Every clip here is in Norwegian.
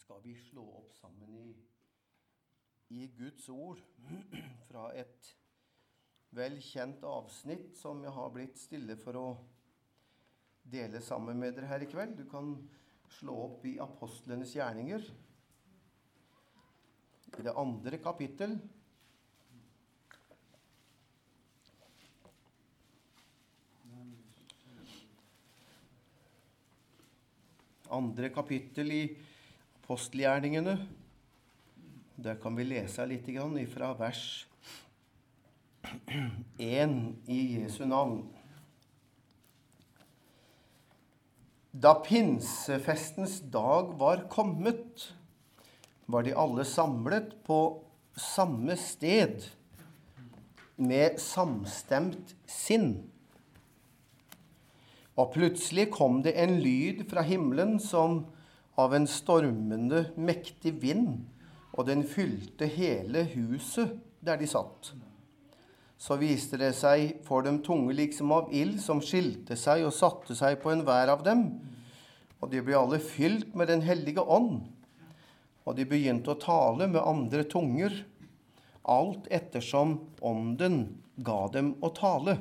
skal vi slå opp sammen i Guds ord fra et velkjent avsnitt som jeg har blitt stille for å dele sammen med dere her i kveld. Du kan slå opp i Apostlenes gjerninger, i det 2. kapittel. Andre kapittel i apostelgjerningene. Der kan vi lese litt fra vers 1 i Jesu navn. Da pinsefestens dag var kommet, var de alle samlet på samme sted med samstemt sinn. Og plutselig kom det en lyd fra himmelen som av en stormende, mektig vind, og den fylte hele huset der de satt. Så viste det seg for dem tunge liksom av ild, som skilte seg og satte seg på enhver av dem. Og de ble alle fylt med den hellige ånd. Og de begynte å tale med andre tunger, alt ettersom ånden ga dem å tale.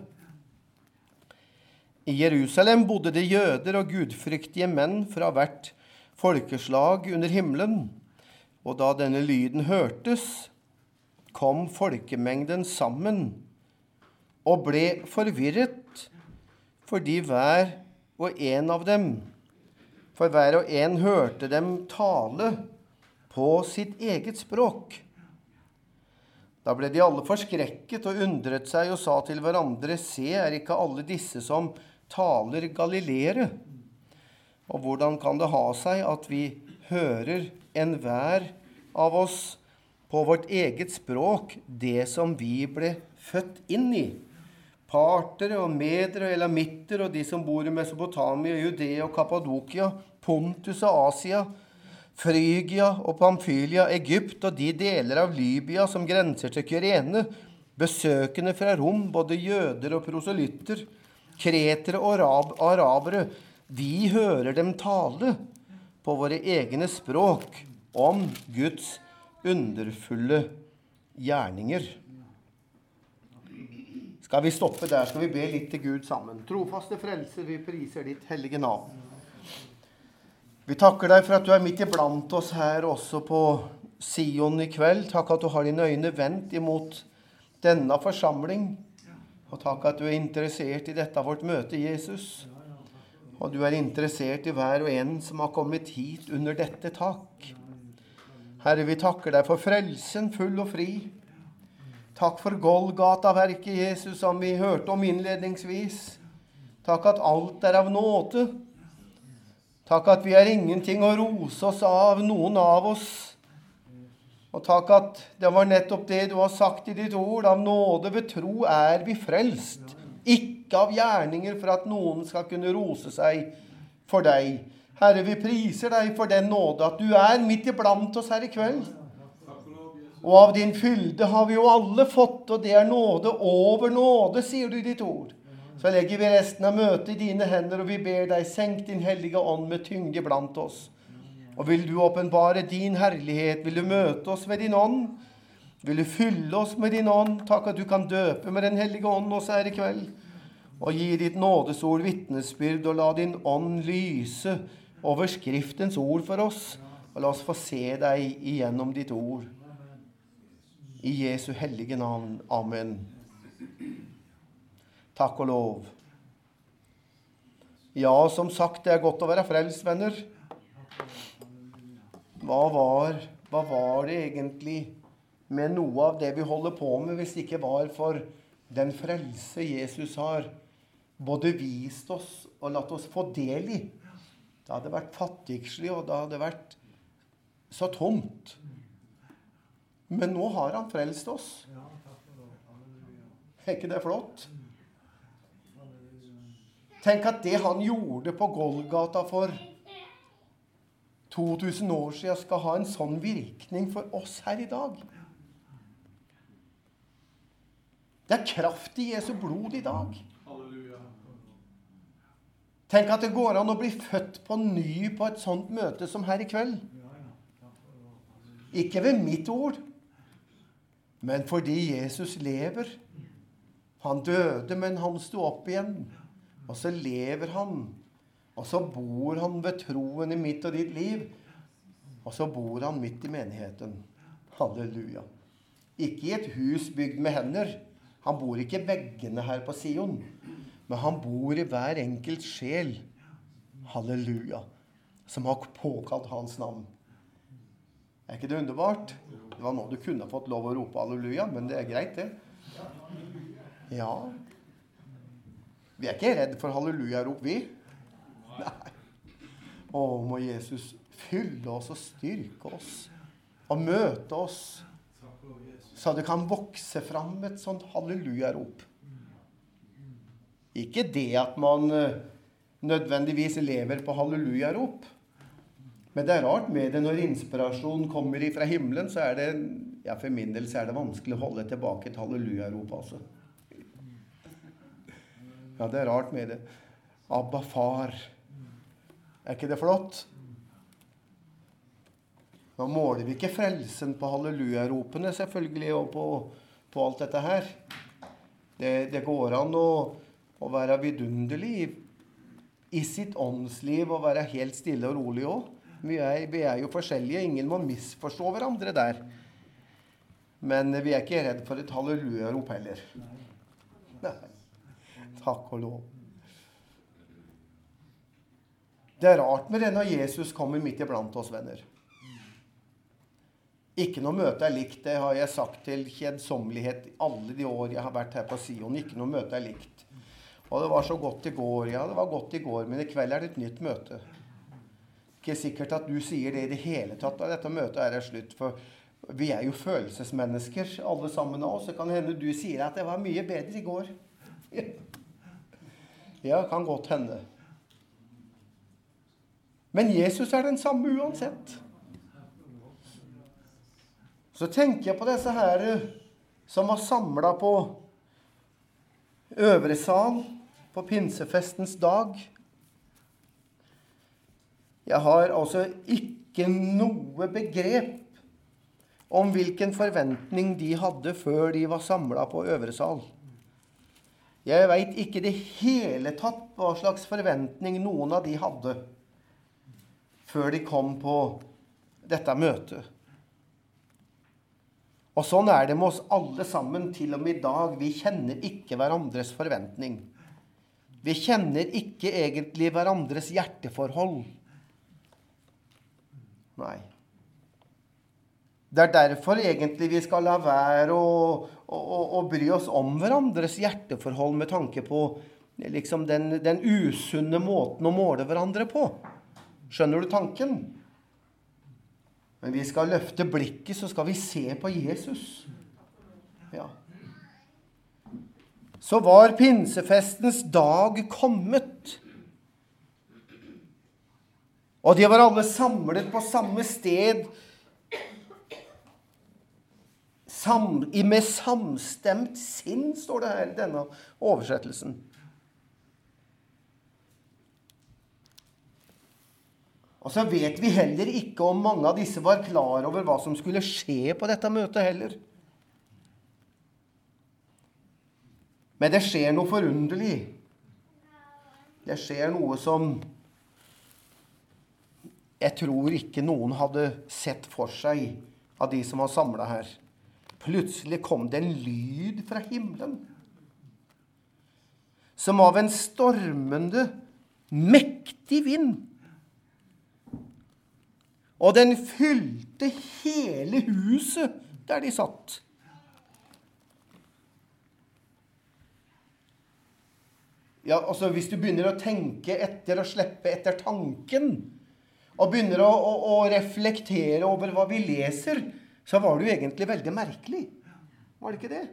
I Jerusalem bodde det jøder og gudfryktige menn fra hvert folkeslag under himmelen, og da denne lyden hørtes, kom folkemengden sammen og ble forvirret, fordi hver og en av dem, for hver og en hørte dem tale på sitt eget språk. Da ble de alle forskrekket og undret seg og sa til hverandre, se, er ikke alle disse som taler galileere? Og hvordan kan det ha seg at vi hører enhver av oss på vårt eget språk det som vi ble født inn i? Partere og medere og elamitter og de som bor i Mesopotamia, Judea og Kappadokia, Pontus og Asia, Frygia og Pamphylia, Egypt og de deler av Libya som grenser til Kyrene, besøkende fra Rom, både jøder og proselytter, kretere og arabere, vi hører dem tale på våre egne språk om Guds underfulle gjerninger. Skal vi stoppe der, skal vi be litt til Gud sammen. Trofaste frelser, vi priser ditt hellige navn. Vi takker deg for at du er midt iblant oss her også på Sion i kveld. Takk at du har dine øyne vendt imot denne forsamling. Og takk at du er interessert i dette vårt møte, Jesus. Og du er interessert i hver og en som har kommet hit under dette tak. Herre, vi takker deg for frelsen full og fri. Takk for Golgata-verket, Jesus, som vi hørte om innledningsvis. Takk at alt er av nåde. Takk at vi er ingenting å rose oss av, noen av oss. Og takk at det var nettopp det du har sagt i ditt ord, av nåde ved tro er vi frelst. Ikke av gjerninger for at noen skal kunne rose seg for deg. Herre, vi priser deg for den nåde at du er midt iblant oss her i kveld. Og av din fylde har vi jo alle fått, og det er nåde over nåde, sier du i ditt ord. Så legger vi resten av møtet i dine hender, og vi ber deg, senk din hellige ånd med tyngde blant oss. Og vil du åpenbare din herlighet, vil du møte oss ved din ånd, vil du fylle oss med din ånd, takk at du kan døpe med den hellige ånd også her i kveld, og gi ditt nådesord vitnesbyrd, og la din ånd lyse over skriftens ord for oss, og la oss få se deg igjennom ditt ord. I Jesu hellige navn. Amen. Takk og lov. Ja, som sagt, det er godt å være frelst, venner. Hva var det egentlig med noe av det vi holder på med, hvis det ikke var for den frelse Jesus har både vist oss og latt oss få del i? Det hadde vært fattigslig, og det hadde vært så tomt. Men nå har han frelst oss. Er ikke det flott? Tenk at det han gjorde på Golgata for 2000 år siden skal ha en sånn virkning for oss her i dag. Det er kraft i Jesu blod i dag. Tenk at det går an å bli født på ny på et sånt møte som her i kveld. Ikke ved mitt ord, men fordi Jesus lever. Han døde, men han sto opp igjen. Og så lever han. Og så bor han ved troen i mitt og ditt liv. Og så bor han midt i menigheten. Halleluja. Ikke i et hus bygd med hender. Han bor ikke i veggene her på Sion. Men han bor i hver enkelt sjel. Halleluja. Som har påkalt hans navn. Er ikke det underbart? Det var nå du kunne fått lov å rope halleluja, men det er greit det. Ja. Vi er ikke redd for halleluja-rop, vi. Nei. Å, må Jesus fylle oss og styrke oss. Og møte oss. Så det kan vokse fram et sånt halleluja-rop. Ikke det at man nødvendigvis lever på halleluja-rop. Men det er rart med det når inspirasjon kommer fra himmelen, så er det, ja, for min del så er det vanskelig å holde tilbake et halleluja-rop, altså. Ja, det er rart med det. Abba, far. Er ikke det flott? Nå måler vi ikke frelsen på halleluja-ropene, selvfølgelig, og på alt dette her. Det går an å være vidunderlig i sitt åndsliv, og være helt stille og rolig også. Vi er jo forskjellige, ingen må misforstå hverandre der. Men vi er ikke redd for et halleluja-rop heller. Nei. Takk og lov. Det er rart med det når Jesus kommer midt iblant oss, venner. Ikke noe møte er likt, det har jeg sagt til kjedsommelighet alle de år jeg har vært her på Sion. Ikke noe møte er likt. Og det var så godt i går, ja, det var godt i går, men i kveld er det et nytt møte. Ikke sikkert at du sier det i det hele tatt, da dette møtet er slutt, for vi er jo følelsesmennesker, alle sammen av oss. Det kan hende du sier at det var mye bedre i går. Ja, kan godt hende. Men Jesus er den samme uansett. Så tenker jeg på disse her som var samlet på øvre sal på pinsefestens dag. Jeg har altså ikke noe begrep om hvilken forventning de hadde før de var samlet på øvre sal. Jeg vet ikke det hele tatt hva slags forventning noen av de hadde før de kom på dette møtet. Og sånn er det med oss alle sammen til og med i dag. Vi kjenner ikke hverandres forventning. Vi kjenner ikke egentlig hverandres hjerteforhold. Nei. Det er derfor egentlig vi skal la være å bry oss om hverandres hjerteforhold med tanke på liksom den usunne måten å måle hverandre på. Skjønner du tanken? Men vi skal løfte blikket, så skal vi se på Jesus. Ja. Så var pinsefestens dag kommet. Og de var alle samlet på samme sted, med samstemt sinn, står det her i denne oversettelsen. Og så vet vi heller ikke om mange av disse var klar over hva som skulle skje på dette møtet heller. Men det skjer noe forunderlig. Det skjer noe som jeg tror ikke noen hadde sett for seg av de som var samlet her. Plutselig kom det en lyd fra himmelen, som av en stormende, mektig vind. Og den fylte hele huset der de satt. Ja, altså hvis du begynner å tenke etter og slippe etter tanken, og begynner å reflektere over hva vi leser, så var det jo egentlig veldig merkelig. Var det ikke det?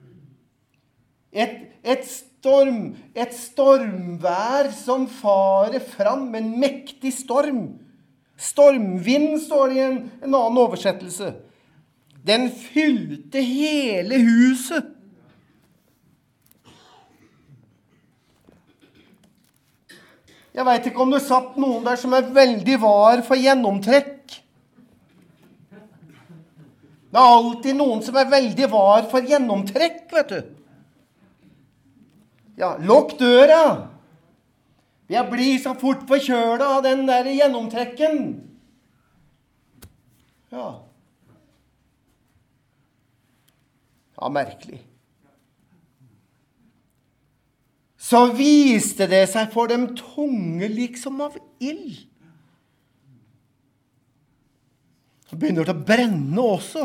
Et stormvær som farer fram, en mektig storm. Stormvind står det i en annen oversettelse. Den fylte hele huset. Jeg vet ikke om det satt noen der som er veldig var for gjennomtrekk. Det alltid noen som veldig var for gjennomtrekk, vet du. Ja, lukk døra. Jeg blir så fort forkjølet av den der gjennomtrekken. Ja. Ja, merkelig. Så viste det seg for dem tunge liksom av ild. Så begynner det å brenne også.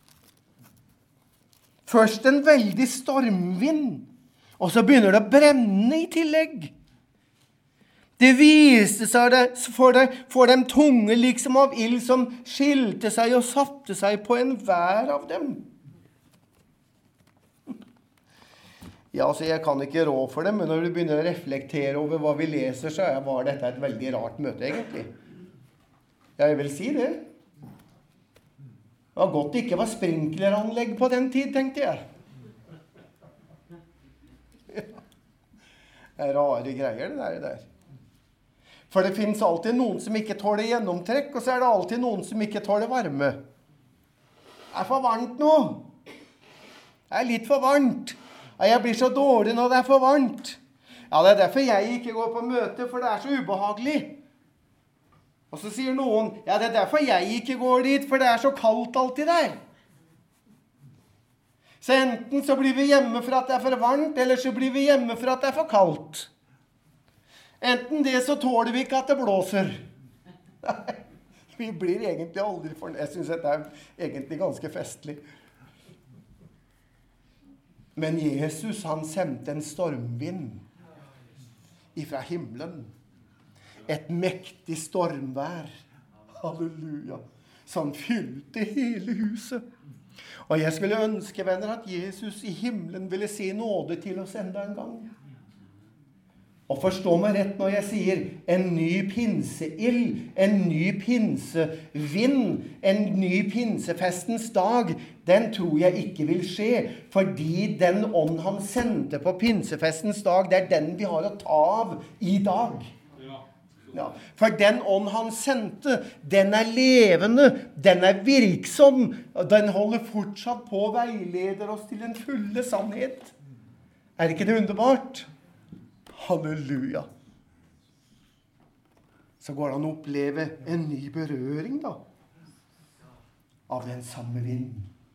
Først en veldig stormvind, og så begynner det å brenne i tillegg. Det viste seg for dem tunge liksom av ild som skilte seg og satte seg på enhver av dem. Ja, altså jeg kan ikke rå for det, men når du begynner å reflektere over hva vi leser, så var dette et veldig rart møte, egentlig. Jeg vil si det. Det var godt det ikke var sprinkleranlegg på den tid, tenkte jeg. Det rare greier, det der. For det finnes alltid noen som ikke tåler gjennomtrekk, og så det alltid noen som ikke tåler varme. Det for varmt nå. Det litt for varmt. Jeg blir så dårlig når det for varmt. Ja, det derfor jeg ikke går på møte, for det så ubehagelig. Og så sier noen, ja, det derfor jeg ikke går dit, for det så kaldt alltid der. Så enten så blir vi hjemme for at det for varmt, eller så blir vi hjemme for at det for kaldt. Enten det så tåler vi ikke at det blåser. Nei, vi blir egentlig aldri fornøyd. Jeg synes dette egentlig ganske festlig. Men Jesus, han sendte en stormvind ifra himmelen. Et mektig stormvær. Halleluja. Som fylte hele huset. Og jeg skulle ønske, venner, at Jesus i himmelen ville si nåde til oss enda en gang. Og forstå meg rett når jeg sier en ny pinseild, en ny pinsevind, en ny pinsefestens dag, den tror jeg ikke vil skje, fordi den ånd han sendte på pinsefestens dag, det den vi har å ta av i dag. Ja, for den ånd han sendte, den levende, den virksom, og den holder fortsatt på å veileder oss til den fulle sannhet. Ikke det underbart? Halleluja. Så går han å oppleve en ny berøring da, av den samme vind.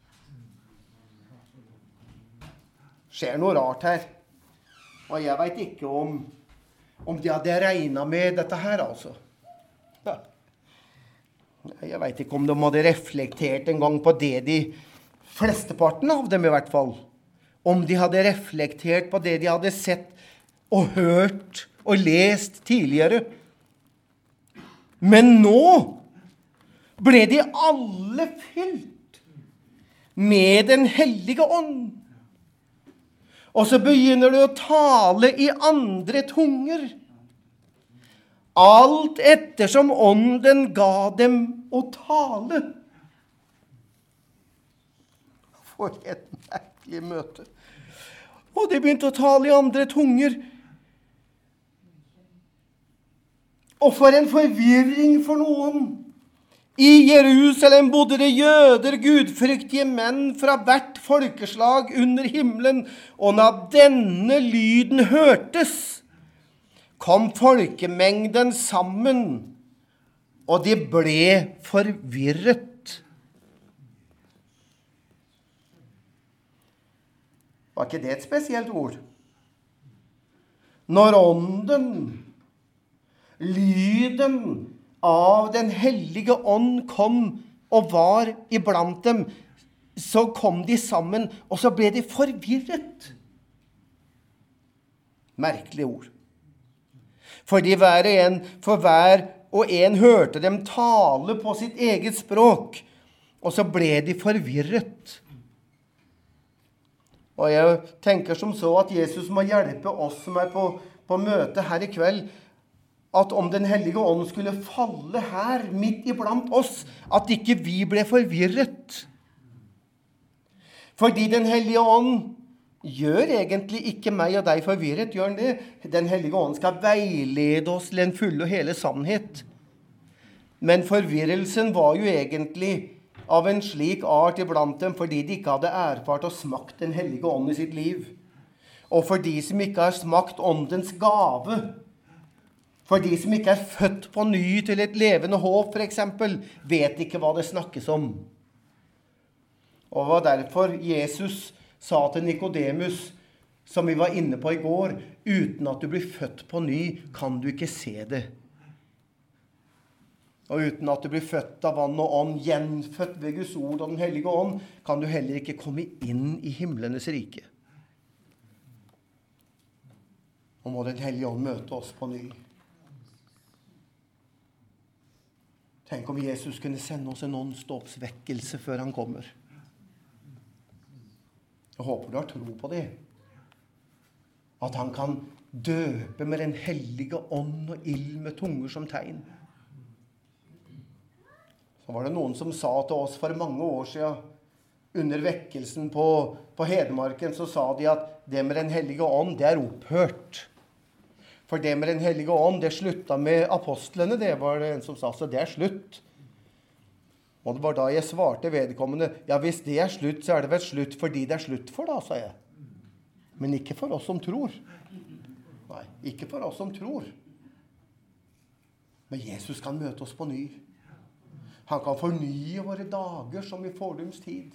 Skjer noe rart her. Og jeg vet ikke om de hadde regnet med dette her, altså. Ja. Jeg vet ikke om de hadde reflektert en gang på det flesteparten av dem i hvert fall. Om de hadde reflektert på det de hadde sett og hørt og lest tidligere. Men nå ble de alle fylt med den hellige ånd. Og så begynner de å tale i andre tunger. Alt ettersom ånden ga dem å tale. For et merkelig møte. Og de begynte å tale i andre tunger. Og for en forvirring for noen. I Jerusalem bodde det jøder, gudfryktige menn fra hvert folkeslag under himmelen, og når denne lyden hørtes, kom folkemengden sammen, og de ble forvirret. Var ikke det et spesielt ord? Når ånden, lyden av den hellige ånd kom og var iblant dem, så kom de sammen, og så ble de forvirret. Merkelig ord. Fordi hver og en hørte dem tale på sitt eget språk, og så ble de forvirret. Og jeg tenker som så at Jesus må hjelpe oss som på møte her i kveld, at om den hellige ånd skulle falle her midt iblant oss, at ikke vi ble forvirret. Fordi den hellige ånd gjør egentlig ikke meg og deg forvirret, gjør den det? Den hellige ånd skal veilede oss til en full og hele sannhet. Men forvirrelsen var jo egentlig av en slik art iblant dem, fordi de ikke hadde erfart og smakt den hellige ånd i sitt liv. Og for de som ikke har smakt åndens gave, for de som ikke er født på ny til et levende håp, for eksempel, vet ikke hva det snakkes om. Og det var derfor Jesus sa til Nikodemus, som vi var inne på i går, uten at du blir født på ny, kan du ikke se det. Og uten at du blir født av vann og ånd, gjenfødt ved Guds ord og den hellige ånd, kan du heller ikke komme inn i himlenes rike. Og må den hellige ånd møte oss på ny. Tenk om Jesus kunne sende oss en åndsdåpsvekkelse før han kommer. Jeg håper du har tro på det. At han kan døpe med den hellige ånd og ild med tunger som tegn. Så var det noen som sa til oss for mange år siden, under vekkelsen på Hedmarken, så sa de at det med den hellige ånd, det er opphørt. For det med den hellige ånd, det slutta med apostlene, det var det en som sa, så det er slutt. Og det var da jeg svarte vedkommende, ja, hvis det er slutt, så er det vel slutt fordi det er slutt for da, sa jeg. Men ikke for oss som tror. Nei, ikke for oss som tror. Men Jesus kan møte oss på ny. Han kan fornye våre dager som i fordums tid.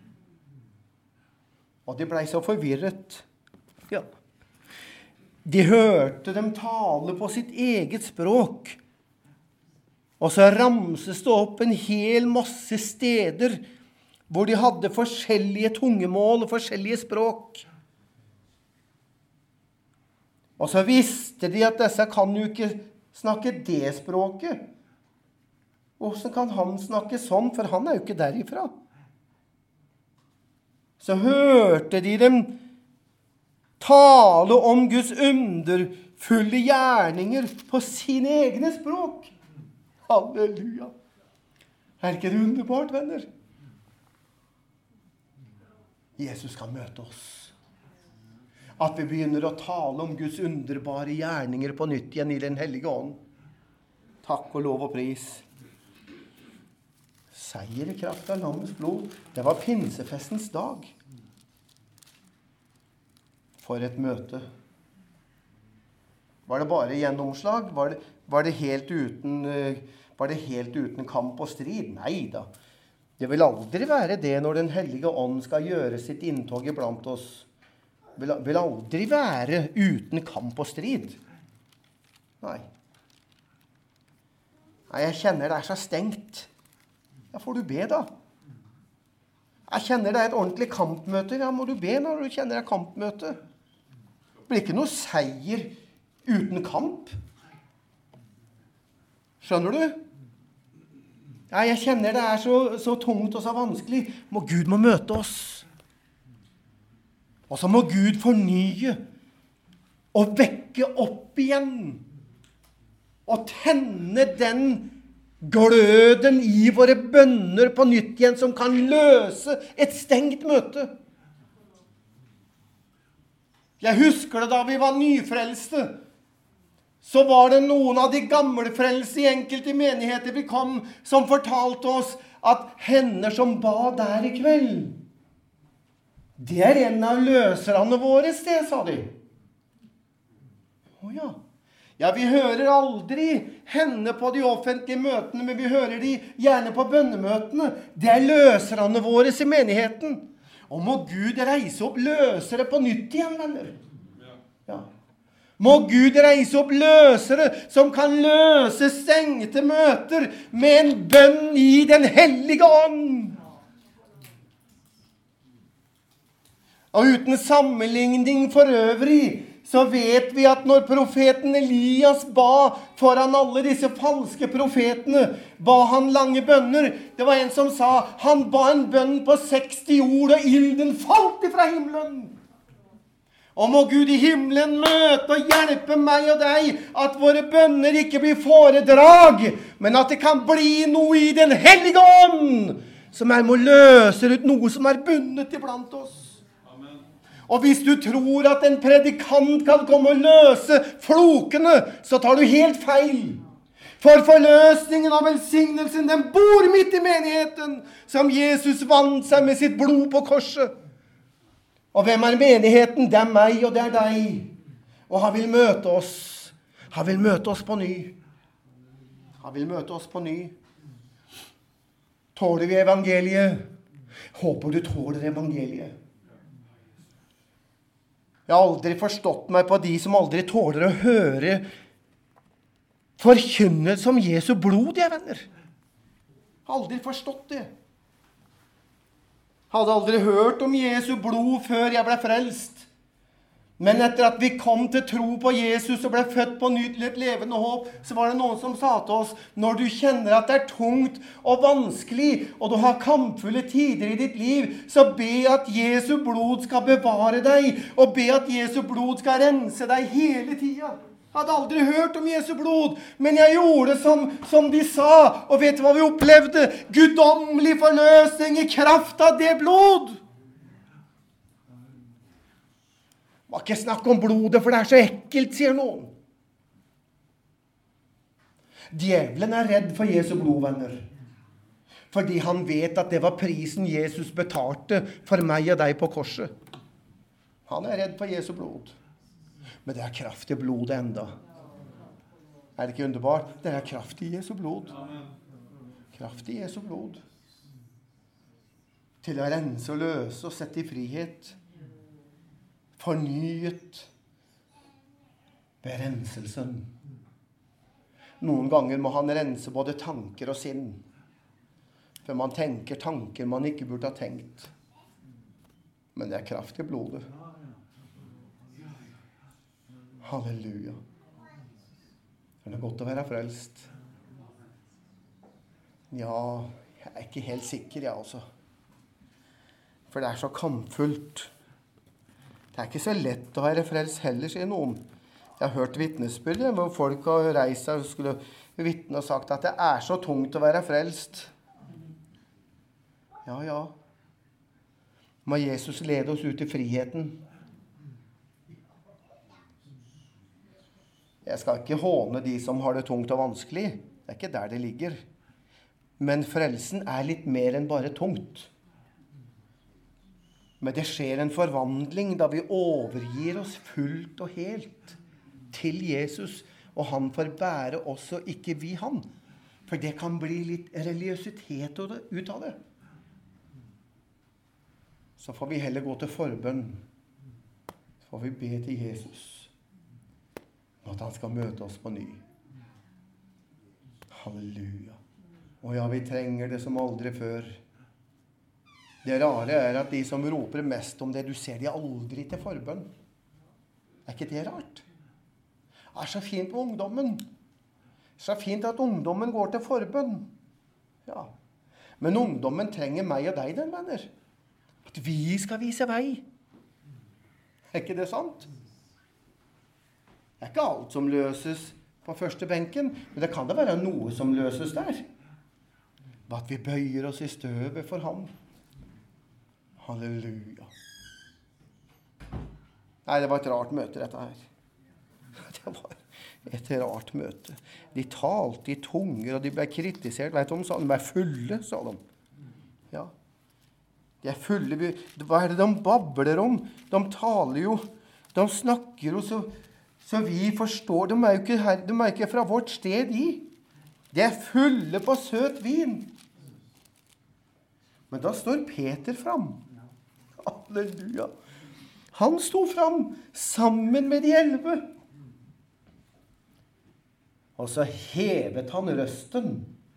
Og de ble så forvirret. Ja. De hørte dem tale på sitt eget språk. Og så ramses det opp en hel masse steder hvor de hadde forskjellige tungemål og forskjellige språk. Og så visste de at disse kan jo ikke snakke det språket. Hvordan kan han snakke sånn, for han er jo ikke derifra. Så hørte de dem tale om Guds underfulle gjerninger på sine egne språk. Halleluja. Er ikke det underbart, venner? Jesus kan møte oss. At vi begynner å tale om Guds underbare gjerninger på nytt igjen i den hellige ånd. Takk og lov og pris. Seier i kraft av lammets blod. Det var pinsefestens dag. For et møte. Var det bare gjennomslag? Var det helt uten kamp og strid? Neida. Det vil aldri være det når den hellige ånd skal gjøre sitt inntog iblant oss. Vil aldri være uten kamp og strid. Nei. Nei, jeg kjenner det er så stengt. Ja, får du be da. Jeg kjenner det er et ordentlig kampmøte. Ja, må du be når du kjenner det er kampmøte. Det blir ikke noe seier uten kamp. Skjønner du? Ja, jeg kjenner det er så tungt og så vanskelig. Gud må møte oss. Og så må Gud fornye og vekke opp igjen. Og tenne den gløden i våre bønner på nytt igjen som kan løse et stengt møte. Jeg husker det da vi var nyfrelste. Så var det noen av de gammelfrelste i enkelte menigheter vi kom, som fortalte oss at henne som ba der i kveld, det er en av løserne våre, det, sa de. Åja. Ja, vi hører aldri henne på de offentlige møtene, men vi hører de gjerne på bønnemøtene. Det er løserne våre i menigheten. Og må Gud reise opp løsere på nytt igjen, venner. Ja. Må Gud reise opp løsere som kan løse stengte møter med en bønn i den hellige ånd. Og uten sammenligning for øvrig, så vet vi at når profeten Elias ba foran alle disse falske profetene, ba han lange bønner. Det var en som sa, han ba en bønn på 60 ord, og ilden falt ifra himmelen. Og må Gud i himmelen møte og hjelpe meg og deg, at våre bønner ikke blir foredrag, men at det kan bli noe i den hellige ånd, som må løse ut noe som er bundet iblant oss. Og hvis du tror at en predikant kan komme og løse flokene, så tar du helt feil. For forløsningen av velsignelsen, den bor midt i menigheten, som Jesus vant seg med sitt blod på korset. Og hvem er menigheten? Det er meg, og det er deg. Og han vil møte oss. Han vil møte oss på ny. Han vil møte oss på ny. Tåler vi evangeliet? Håper du tåler evangeliet. Jeg har aldri forstått meg på de som aldri tåler å høre forkynnelse om Jesu blod, jeg venner. Jeg har aldri forstått det. Jeg hadde aldri hørt om Jesu blod før jeg ble frelst. Men etter at vi kom til tro på Jesus og ble født på nytt til et levende håp, så var det noen som sa til oss, når du kjenner at det er tungt og vanskelig, og du har kampfulle tider i ditt liv, så be at Jesu blod skal bevare deg, og be at Jesu blod skal rense deg hele tiden. Jeg hadde aldri hørt om Jesu blod, men jeg gjorde som de sa, og vet du hva vi opplevde? Guddommelig forløsning i kraft av det blod. Det var ikke snakk om blodet, for det er så ekkelt, sier noen. Djevelen er redd for Jesu blod, venner. Fordi han vet at det var prisen Jesus betalte for meg og deg på korset. Han er redd for Jesu blod. Men det er kraft i blodet enda. Er det ikke underbart? Det er kraft i Jesu blod. Kraft i Jesu blod. Til å rense og løse og sette i frihet. Fornyet ved renselsen. Noen ganger må han rense både tanker og sinn. For man tenker tanker man ikke burde ha tenkt. Men det er kraft i blodet. Halleluja. Det er godt å være frelst. Ja, jeg er ikke helt sikker, jeg også. For det er så kampfullt. Det er ikke så lett å være frelst heller, sier noen. Jeg har hørt vitnesbyrd hvor folk har reist seg og skulle vitne og sagt at det er så tungt å være frelst. Ja, ja. Må Jesus lede oss ut i friheten. Jeg skal ikke håne de som har det tungt og vanskelig. Det er ikke der det ligger. Men frelsen er litt mer enn bare tungt. Men det skjer en forvandling da vi overgir oss fullt og helt til Jesus, og han får bære oss og ikke vi han. For det kan bli litt religiøsitet ut av det. Så får vi heller gå til forbønn. Så får vi be til Jesus, og at han skal møte oss på ny. Halleluja. Og ja, vi trenger det som aldri før. Det rare er at de som roper mest om det, du ser de aldri til forbønn. Er ikke det rart? Det er så fint med ungdommen. Så fint at ungdommen går til forbønn. Ja. Men ungdommen trenger meg og deg, den venner. At vi skal vise vei. Er ikke det sant? Det er ikke alt som løses på første benken, men det kan da være noe som løses der. At vi bøyer oss i støvet for ham. Halleluja. Nei, det var et rart møte, dette her. Det var et rart møte. De talte i tunger, og de ble kritisert. Vet du om sånn? De ble fulle, sa de. Ja. De er fulle. Hva er det de babler om? De taler jo. De snakker jo så vi forstår. De er jo ikke her, de er ikke fra vårt sted i. De er fulle på søt vin. Men da står Peter fram. Halleluja. Han sto fram sammen med de 11. Og så hevet han røsten.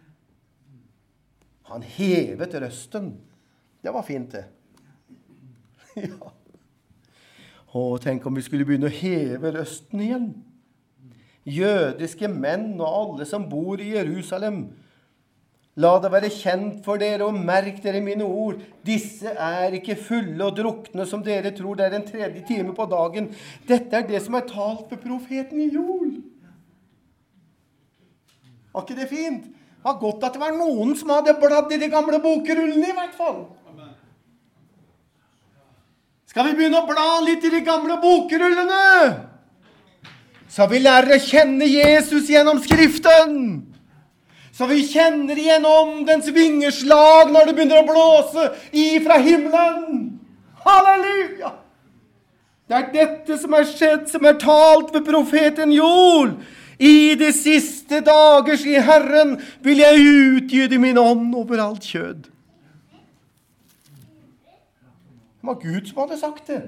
Han hevet røsten. Det var fint, det. Ja. Og tenk om vi skulle begynne å heve røsten igjen. Jødiske menn og alle som bor i Jerusalem, la det være kjent for dere, og merk dere mine ord. Disse er ikke fulle og drukne som dere tror. Det er den 3. time på dagen. Dette er det som er talt ved profeten i Joel. Var ikke det fint? Det var godt at det var noen som hadde bladd i de gamle bokrullene i hvert fall. Skal vi begynne å bla litt i de gamle bokrullene? Så vi lærer å kjenne Jesus gjennom Skriften. Så vi kjenner igjen åndens vingeslag når det begynner å blåse ifra himmelen. Halleluja! Det er dette som er skjedd, som er talt ved profeten Joel. I de siste dager, sier Herren, vil jeg utgyte min ånd over alt kjød. Det var Gud som hadde sagt det.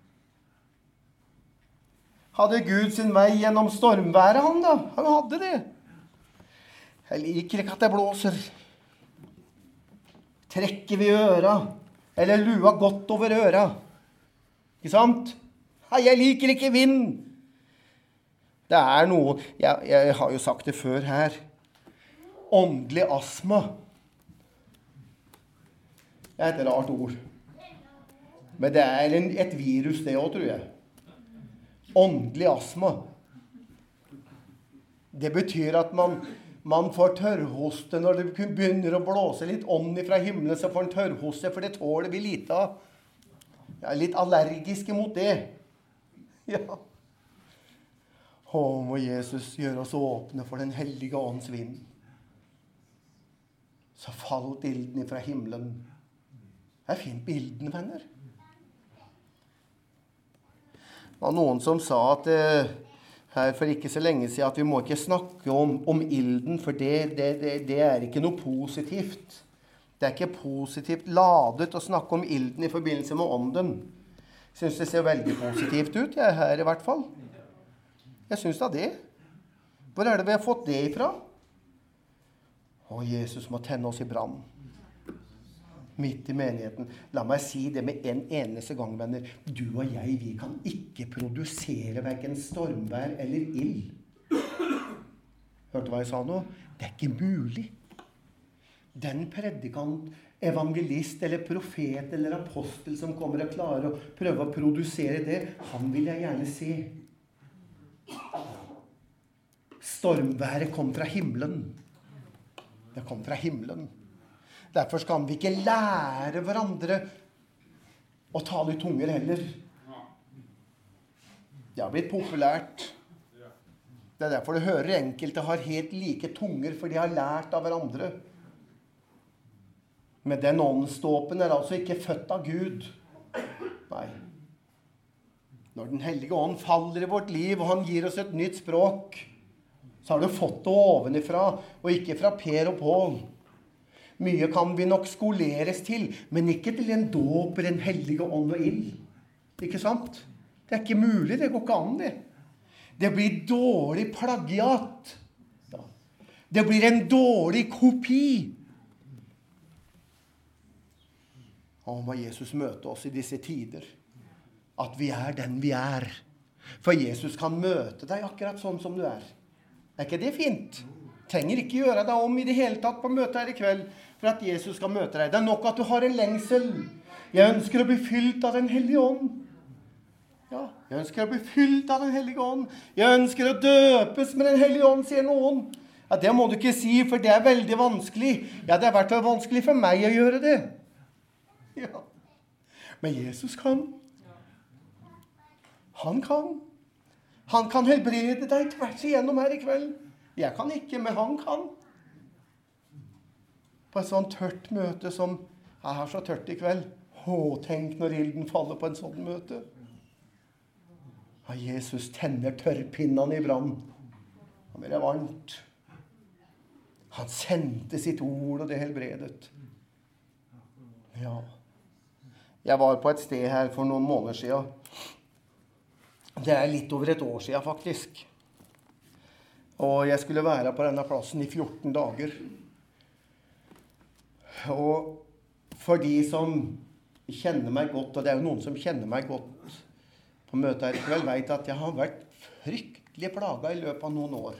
Hadde Gud sin vei gjennom stormværet, han da? Han hadde det. Jeg liker ikke at det blåser. Trekker vi øra, eller lua godt over øra. Ikke sant? Nei, jeg liker ikke vind. Det er noe, jeg har jo sagt det før her, åndelig astma. Det er et rart ord. Men det er et virus det også, tror jeg. Åndelig astma. Det betyr at man får tørrhoste når det begynner å blåse litt ånd fra himmelen, så får en tørrhoste, for det tåler vi lite av. Jeg er litt allergiske mot det. Ja. Å, må Jesus gjøre oss åpne for den hellige ånds vind. Så falt ilden fra himmelen. Det er fint bilden, venner. Det var noen som sa at her for ikke så lenge siden at vi må ikke snakke om ilden, for det er ikke noe positivt. Det er ikke positivt ladet å snakke om ilden i forbindelse med ånden. Jeg synes det ser veldig positivt ut, jeg her i hvert fall. Jeg synes da det. Hvor er det vi har fått det ifra? Å, Jesus må tenne oss i brann. Midt i menigheten. La meg si det med en eneste gang, venner. Du og jeg, vi kan ikke produsere hverken stormvær eller ild. Hørte hva jeg sa nå? Det er ikke mulig. Den predikant, evangelist eller profet eller apostel som kommer og klarer å prøve å produsere det, han vil jeg gjerne se. Stormværet kom fra himmelen. Det kom fra himmelen. Derfor skal vi ikke lære hverandre å tale i tunger heller. Det har blitt populært. Det er derfor du hører enkelte har helt like tunger, for de har lært av hverandre. Men den åndsdåpen er altså ikke født av Gud. Nei. Når den hellige ånd faller i vårt liv, og han gir oss et nytt språk, så har du fått det ovenifra, og ikke fra Per og Pål. Mye kan vi nok skoleres til, men ikke til en dåp eller en hellige ånd og ild. Ikke sant? Det er ikke mulig, det går ikke an det. Det blir dårlig plagiat. Ja. Det blir en dårlig kopi. Å, må Jesus møte oss i disse tider. At vi er den vi er. For Jesus kan møte deg akkurat sånn som du er. Er ikke det fint? Trenger ikke gjøre deg om i det hele tatt på møtet her i kveld, for at Jesus skal møte deg. Det er nok at du har en lengsel. Jeg ønsker å bli fylt av den hellige ånd. Ja, jeg ønsker å bli fylt av den hellige ånd. Jeg ønsker å døpes med den hellige ånd, sier noen. Ja, det må du ikke si, for det er veldig vanskelig. Ja, det har vært vanskelig for meg å gjøre det. Ja. Men Jesus kan. Han kan. Han kan helbrede deg tvers igjennom her i kveld. Jeg kan ikke, men han kan. På et sånt tørt møte som er så tørt i kveld. Å, tenk når ilden faller på en sånn møte. Ja, Jesus tenner tørrpinnene i brann. Han vil ha varmt. Han sendte sitt ord, og det helbredet. Ja. Jeg var på et sted her for noen måneder siden. Det er litt over et år siden, faktisk. Og jeg skulle være på denne plassen i 14 dager. Og for de som kjenner meg godt, og det er jo noen som kjenner meg godt på møtet her i kveld, vet at jeg har vært fryktelig plaget i løpet av noen år.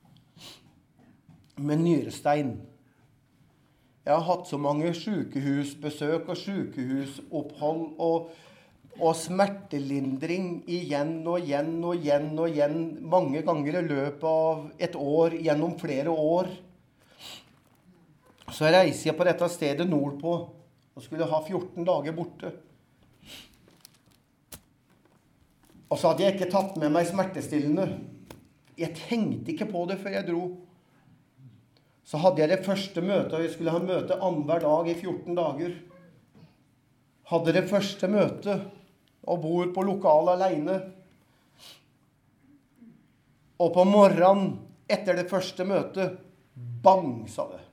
Med nyrestein. Jeg har hatt så mange sykehusbesøk og sykehusopphold og smertelindring igjen og igjen og igjen og igjen, mange ganger i løpet av et år, gjennom flere år. Så reiser jeg på dette stedet nordpå, og skulle ha 14 dager borte. Og så hadde jeg ikke tatt med meg smertestillende. Jeg tenkte ikke på det før jeg dro. Så hadde jeg det første møtet, og jeg skulle ha møte annenhver dag i 14 dager. Hadde det første møtet, og bor på lokalet alene. Og på morgenen, etter det første møtet, bang, sa det.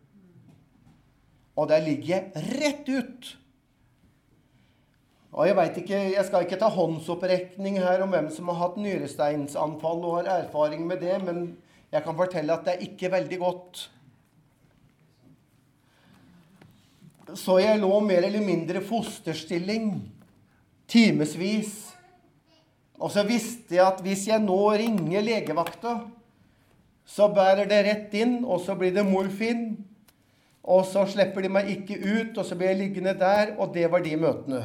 Og der ligger jeg rett ut. Og jeg vet ikke, jeg skal ikke ta håndsopprekning her om hvem som har hatt nyresteinsanfall og har erfaring med det, men jeg kan fortelle at det er ikke veldig godt. Så jeg lå mer eller mindre fosterstilling, timesvis. Og så visste jeg at hvis jeg nå ringer legevakta, så bærer det rett inn, og så blir det morfin. Og så slipper de meg ikke ut, og så blir jeg liggende der, og det var de møtene.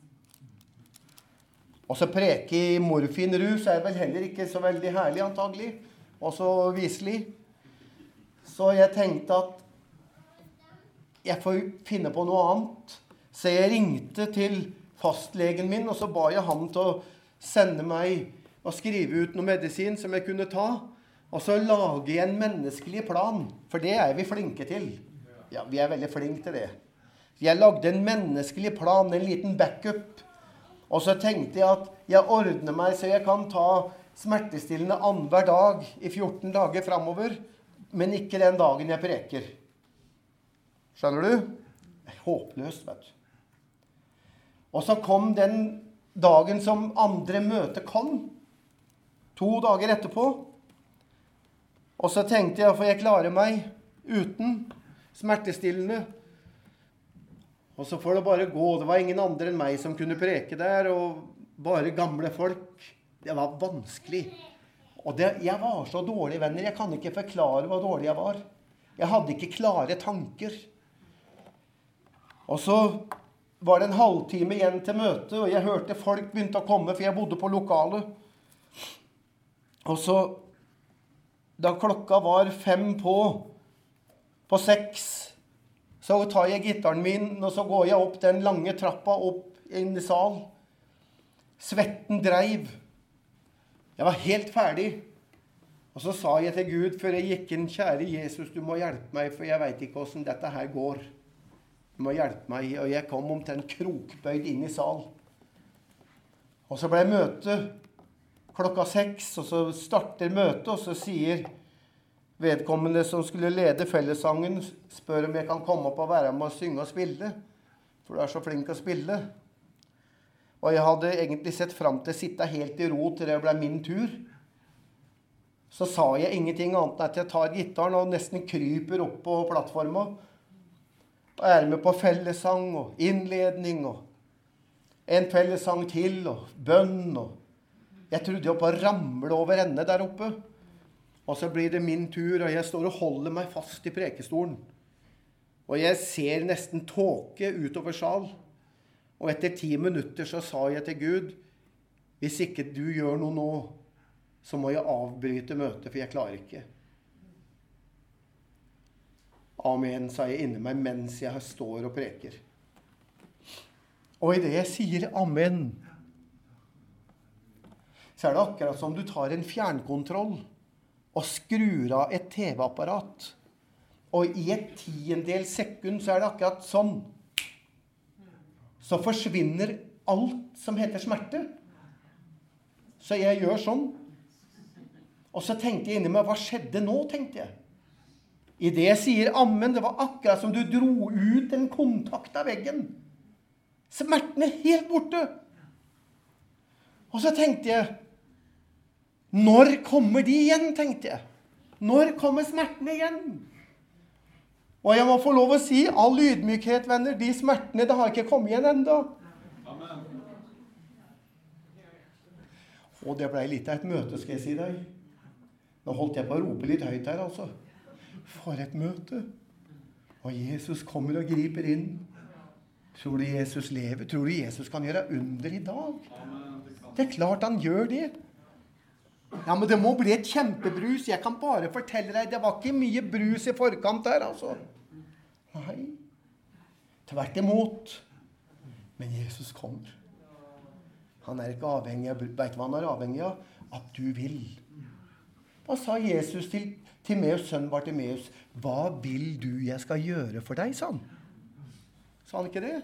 Og så preke i morfinrus er vel heller ikke så veldig herlig antagelig, og så viselig. Så jeg tenkte at jeg får finne på noe annet. Så jeg ringte til fastlegen min, og så ba jeg han til å sende meg og skrive ut noe medisin som jeg kunne ta. Og så lage en menneskelig plan, for det er vi flinke til. Ja, vi er veldig flinke til det. Jeg lagde en menneskelig plan, en liten backup. Og så tenkte jeg at jeg ordner meg så jeg kan ta smertestillende annenhver dag i 14 dager fremover, men ikke den dagen jeg preker. Skjønner du? Det er håpløst, vet du. Og så kom den dagen som andre møte kom, 2 dager etterpå. Og så tenkte jeg, for jeg klarer meg uten smertestillende. Og så får det bare gå. Det var ingen andre enn meg som kunne preke der, og bare gamle folk. Det var vanskelig. Og jeg var så dårlig, venner. Jeg kan ikke forklare hvor dårlig jeg var. Jeg hadde ikke klare tanker. Og så var det en halvtime igjen til møtet, og jeg hørte folk begynte å komme, for jeg bodde på lokalet. Og så, da klokka var 5 på 6, så tar jeg gitaren min, og så går jeg opp den lange trappa opp inn i sal. Svetten dreiv. Jeg var helt ferdig. Og så sa jeg til Gud før jeg gikk inn, kjære Jesus, du må hjelpe meg, for jeg vet ikke hvordan dette her går. Du må hjelpe meg. Og jeg kom omtrent krokbøyd inn i sal. Og så ble møtet klokka 6, og så starter møtet, og så sier vedkommende som skulle lede fellessangen, spør om jeg kan komme opp og være med og synge og spille, for du er så flink å spille. Og jeg hadde egentlig sett frem til å sitte helt i ro til det ble min tur. Så sa jeg ingenting annet enn at jeg tar gitaren og nesten kryper opp på plattforma, og er med på fellessang og innledning og en fellessang til og bønn. Og jeg trodde jo på å ramle over ende der oppe. Og så blir det min tur, og jeg står og holder meg fast i prekestolen. Og jeg ser nesten tåke utover sal. Og etter 10 minutter så sa jeg til Gud, hvis ikke du gjør noe nå, så må jeg avbryte møtet, for jeg klarer ikke. Amen, sa jeg inni meg mens jeg står og preker. Og i det jeg sier amen, så er det akkurat som du tar en fjernkontroll og skrur av et TV-apparat. Og i et 10-del sekund så er det akkurat sånn. Så forsvinner alt som heter smerte. Så jeg gjør sånn. Og så tenkte jeg inni meg, hva skjedde nå, tenkte jeg. I det jeg sier amen, det var akkurat som du dro ut en kontakt av veggen. Smertene helt borte. Og så tenkte jeg, når kommer de igjen, tenkte jeg. Når kommer smertene igjen? Og jeg må få lov å si, all ydmykhet, venner, de smertene, det har ikke kommet igjen enda. Amen. Og det ble litt av et møte, skal jeg si deg. Nå holdt jeg på å rope litt høyt her, altså. For et møte. Og Jesus kommer og griper inn. Tror du Jesus lever? Tror du Jesus kan gjøre under i dag? Det er klart han gjør det. Ja, men det må bli et kjempebrus. Jeg kan bare fortelle deg, det var ikke mye brus i forkant der, altså. Nei. Tvert imot. Men Jesus kommer. Han er ikke avhengig av, vet du hva han er avhengig av? At du vil. Hva sa Jesus til Timeus, sønn Bartimeus, hva vil du jeg skal gjøre for deg, sa han. Sa han ikke det?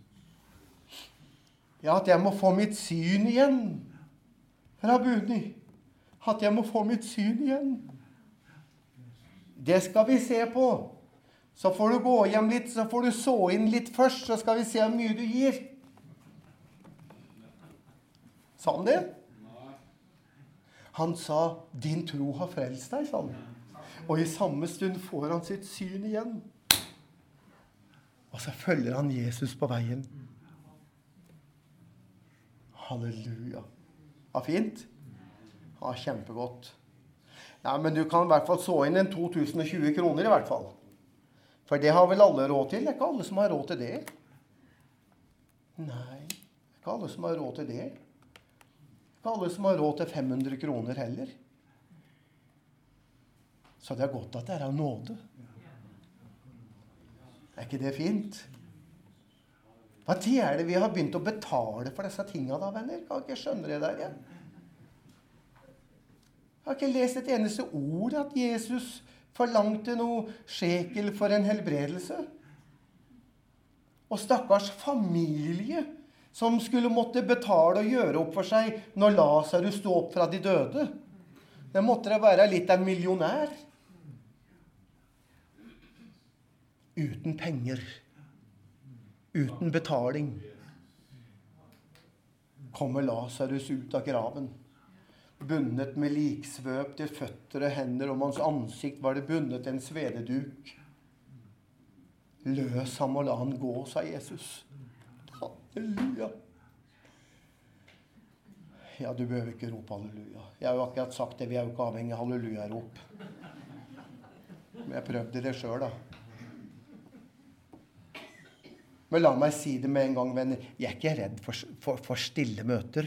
Ja, at jeg må få mitt syn igjen. Rabbuni, at jeg må få mitt syn igjen. Det skal vi se på. Så får du gå hjem litt, så får du så inn litt først, så skal vi se hvor mye du gir. Sa han det? Han sa, din tro har frelst deg, sa han. Og i samme stund får han sitt syn igjen. Og så følger han Jesus på veien. Halleluja. Ja, fint? Ja, kjempegodt. Ja, men du kan i hvert fall så inn en 2020 kroner i hvert fall. For det har vel alle råd til? Det er ikke alle som har råd til det. Nei, det er ikke alle som har råd til det. Det er ikke alle som har råd til 500 kroner heller. Så det er godt at det er av nåde. Er ikke det fint? Hva tid er det vi har begynt å betale for disse tingene da, venner? Kan ikke skjønne det der igjen? Jeg har ikke lest et eneste ord at Jesus forlangte noe shekel for en helbredelse. Og stakkars familie som skulle måtte betale og gjøre opp for seg når Lazarus sto opp fra de døde. Det måtte det være litt av en millionær. Uten penger, uten betaling, kommer Lazarus ut av graven. Bundet med liksvøp til føtter og hender, om hans ansikt var det bundet en svededuk. Løs ham og la han gå, sa Jesus. Halleluja. Ja, du behøver ikke rope halleluja. Jeg har jo akkurat sagt det, vi er jo ikke avhengig av halleluja-rop. Men jeg prøvde det selv da. Men la meg si det med en gang, venner. Jeg er ikke redd for stille møter.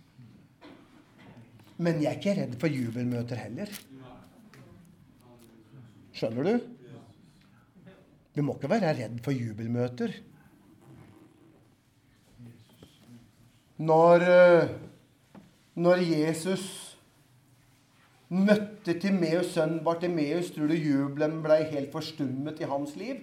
Men jeg er ikke redd for jubelmøter heller. Skjønner du? Vi må ikke være redd for jubelmøter. Når Jesus møtte Timeus sønn Bartimeus, tror du jubelen ble helt forstummet i hans liv?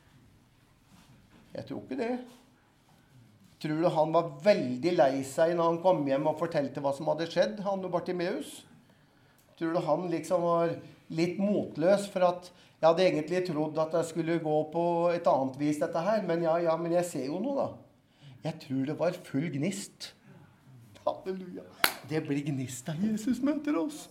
Jeg tror ikke det. Tror du han var veldig lei seg når han kom hjem og fortalte hva som hadde skjedd, han og Bartimeus? Tror du han liksom var litt motløs for at jeg hadde egentlig trodd at jeg skulle gå på et annet vis dette her, men ja, men jeg ser jo noe da. Jeg tror det var full gnist. Halleluja. Det blir gnist da Jesus møter oss.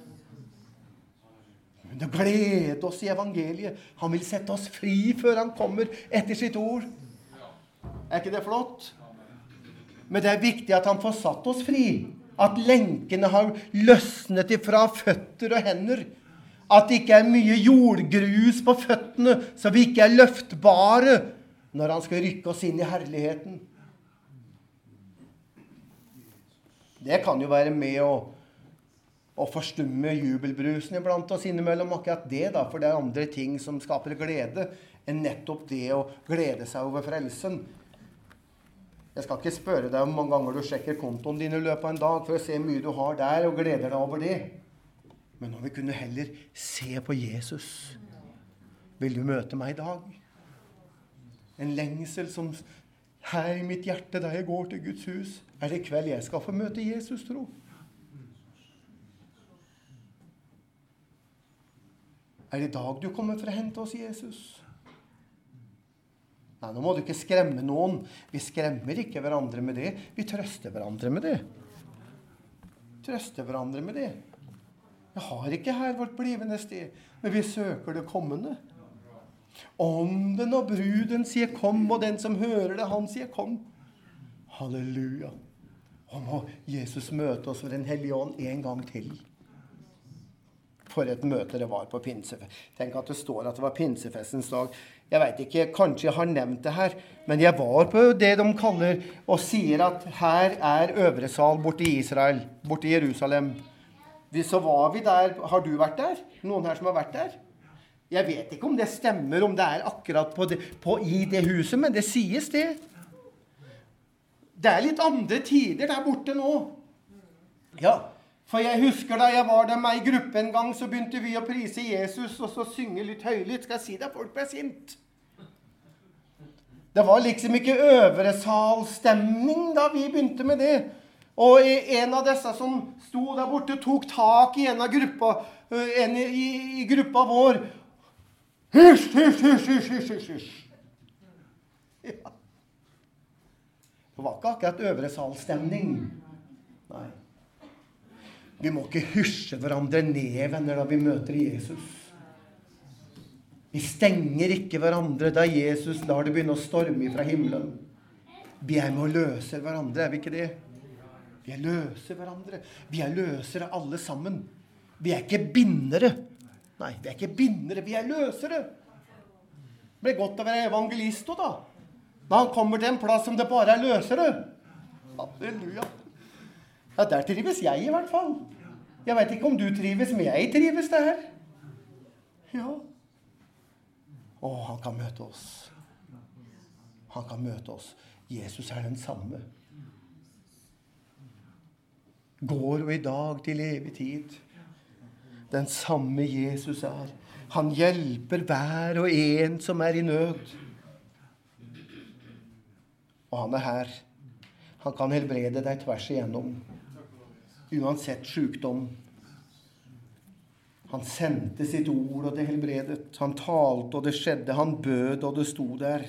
Men det gleder oss i evangeliet. Han vil sette oss fri før han kommer etter sitt ord. Er ikke det flott? Men det er viktig at han får satt oss fri. At lenkene har løsnet ifra føtter og hender. At det ikke er mye jordgrus på føttene, så vi ikke er løftbare når han skal rykke oss inn i herligheten. Det kan jo være med å forstumme jubelbrusen iblant oss innimellom, akkurat det da, for det er andre ting som skaper glede enn nettopp det å glede seg over frelsen. Jeg skal ikke spørre deg hvor mange ganger du sjekker kontoen din i løpet av en dag for å se hvor mye du har der og gleder deg over det. Men når vi kunne heller se på Jesus, vil du møte meg i dag? En lengsel som her i mitt hjerte da jeg går til Guds hus, er det kveld jeg skal få møte Jesus, tro. Er det i dag du kommer for å hente oss Jesus? Nei, nå må du ikke skremme noen. Vi skremmer ikke hverandre med det. Vi trøster hverandre med det. Trøster hverandre med det. Jeg har ikke her vårt blivende sted, men vi søker det kommende. Ånden og bruden sier kom, og den som hører det, han sier kom. Halleluja. Og må Jesus møte oss ved den hellige ånd en gang til. For et møte det var på pinsefest. Tenk at det står at det var pinsefestens dag. Jeg vet ikke, kanskje jeg har nevnt det her, men jeg var på det de kaller og sier at her er øvre sal borte i Israel, borte i Jerusalem. Så var vi der. Har du vært der? Noen her som har vært der? Jeg vet ikke om det stemmer, om det er akkurat i det huset, men det sies det. Det er litt andre tider der borte nå. Ja, For jeg husker da jeg var der med en gruppe en gang, så begynte vi å prise Jesus, og så synge litt høylytt. Skal jeg si det? Folk ble sint. Det var liksom ikke øvre salstemning da vi begynte med det. Og en av disse som sto der borte tok tak i en av gruppa, i gruppa vår. Hysj, hysj, hysj, hysj, hysj, hysj. Ja. Det var ikke akkurat øvre salstemning. Nei. Vi må ikke hysje hverandre ned, venner, da vi møter Jesus. Vi stenger ikke hverandre da Jesus lar det begynne å storme fra himmelen. Vi med å løse hverandre, vi ikke det? Vi løser hverandre. Vi løsere alle sammen. Vi ikke bindere. Nei, vi ikke bindere, vi løsere. Det blir godt å være evangelist da. Da han kommer til en plass som det bare løsere. Halleluja. Ja, der trives jeg i hvert fall. Jeg vet ikke om du trives, men jeg trives det her. Ja. Han kan møte oss. Han kan møte oss. Jesus den samme. Går og i dag til evig tid. Den samme Jesus Han hjelper hver og en som i nød. Og han her. Han kan helbrede deg tvers igjennom. Uansett sykdom. Han sendte sitt ord, og det helbredet. Han talte, og det skjedde. Han bød, og det stod der.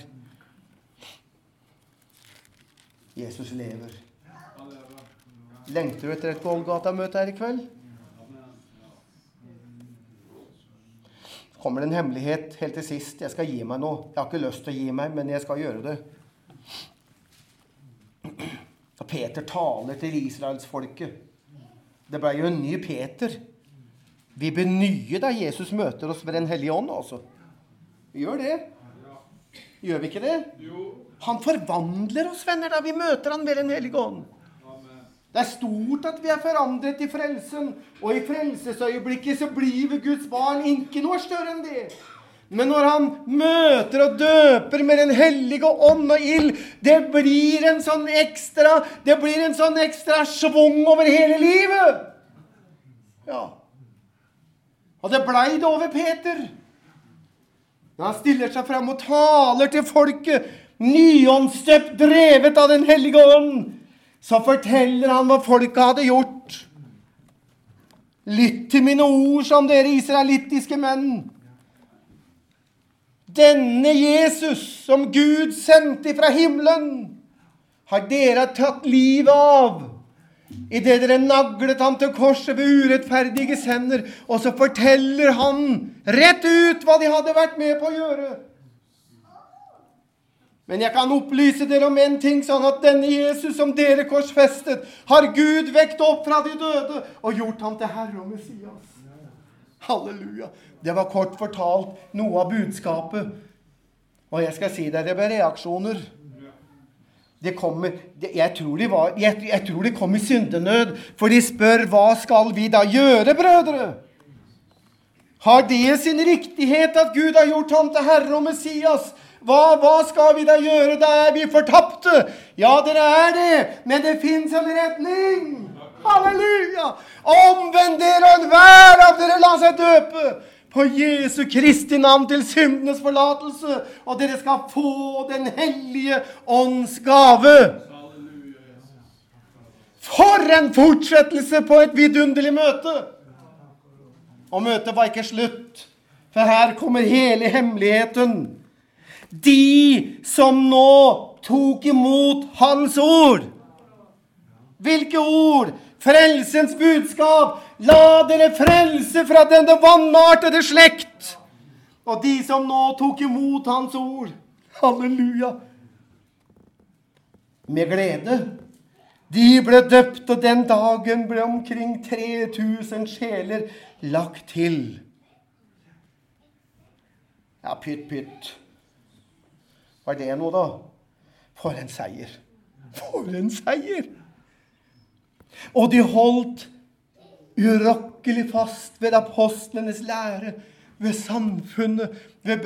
Jesus lever. Lengter du etter et Golgata-møte her i kveld? Kommer det en hemmelighet helt til sist. Jeg skal gi meg nå. Jeg har ikke lyst til å gi meg, men jeg skal gjøre det. Og Peter taler til Israelsfolket. Det ble jo en ny Peter. Vi blir nye da Jesus møter oss ved den hellige ånd, altså. Vi gjør det. Gjør vi ikke det? Han forvandler oss, venner, da vi møter han ved den hellige ånd. Det stort at vi forandret i frelsen, og i frelsesøyeblikket så blir vi Guds barn ikke noe større enn det. Men når han møter og døper med den hellige ånd og ild, det blir en sånn ekstra svung over hele livet. Ja. Og det ble det over Peter. Når han stiller seg frem og taler til folket, nyåndsdøpt, drevet av den hellige ånd, så forteller han hva folket hadde gjort. Lytt til mine ord som dere israelittiske menn. Denne Jesus som Gud sendte fra himmelen, har dere tatt livet av, i det dere naglet ham til korset ved urettferdige hender, og så forteller han rett ut hva de hadde vært med på å gjøre. Men jeg kan opplyse dere om en ting, sånn at denne Jesus som dere korsfestet, har Gud vekt opp fra de døde, og gjort ham til Herre og Messias. Halleluja. Det var kort fortalt noe av budskapet. Og jeg skal si dere, det ble reaksjoner. Jeg tror de kom i syndenød, for de spør, hva skal vi da gjøre, brødre? Har det sin riktighet at Gud har gjort ham til Herre og Messias? Hva skal vi da gjøre? Da vi fortapte. Ja, dere det, men det finnes en retning. Halleluja! Omvend dere, og enhver av dere la seg døpe på Jesu Kristi navn til syndenes forlatelse, og dere skal få den hellige ånds gave. For en fortsettelse på et vidunderlig møte. Og møtet var ikke slutt, for her kommer hele hemmeligheten. De som nå tok imot hans ord. Hvilke ord? Frelsens budskap. La dere frelse fra denne vanartede slekt. Og de som nå tok imot hans ord. Halleluja. Med glede. De ble døpt, og den dagen ble omkring 3000 sjeler lagt til. Ja, pytt. Var det noe da? For en seier. For en seier. Og de holdt urokkelig fast ved apostlenes lære, ved samfunnet, ved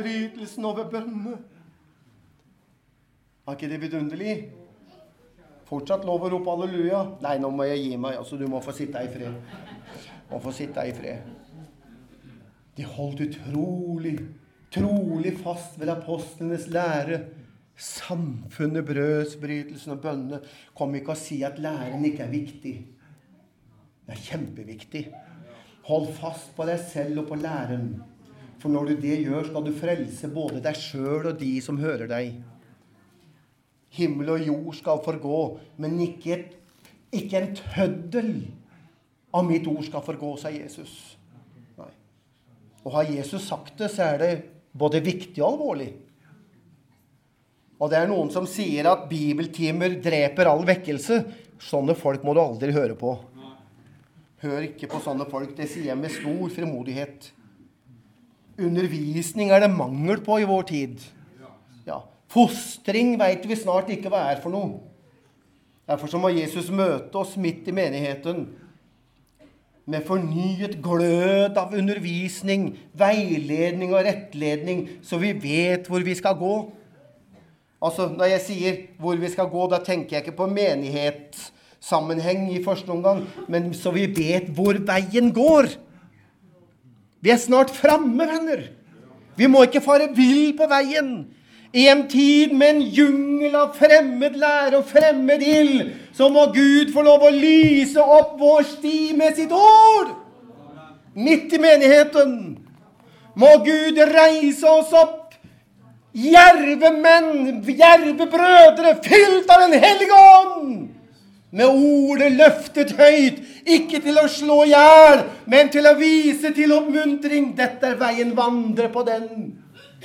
brødsbrytelsen og ved bønnene. Var ikke det vidunderlig? Fortsatt lov å rope halleluja. Nei, nå må jeg gi meg, altså du må få sitte i fred. Må få sitte i fred. De holdt utrolig fast ved apostlenes lære. Samfunnet, brødsbrytelsen og bønnene kom ikke å si at læren ikke er viktig. Det er kjempeviktig. Hold fast på deg selv og på læren. For når du det gjør, skal du frelse både deg selv og de som hører deg. Himmel og jord skal forgå, men ikke en tøddel av mitt ord skal forgå, sa Jesus. Nei. Og har Jesus sagt det, så er det både viktig og alvorlig. Og det er noen som sier at bibeltimer dreper all vekkelse. Sånne folk må du aldri høre på. Hør ikke på sånne folk, det sier jeg med stor frimodighet. Undervisning er det mangel på i vår tid. Ja. Fostring vet vi snart ikke hva er for noe. Derfor så må Jesus møte oss midt i menigheten med fornyet glød av undervisning, veiledning og rettledning, så vi vet hvor vi skal gå. Altså, når jeg sier hvor vi skal gå, da tenker jeg ikke på menighetssammenheng i første omgang, men så vi vet hvor veien går. Vi er snart fremme, venner. Vi må ikke fare vill på veien. I en tid med en jungel av fremmed lære og fremmed ild, så må Gud få lov å lyse opp vår sti med sitt ord. Midt i menigheten må Gud reise oss opp. Djerve menn, djerve brødre, fylt av den hellige ånd. Med ordet løftet høyt, ikke til å slå ihjel, men til å vise til oppmuntring. Dette er veien, vandre på den.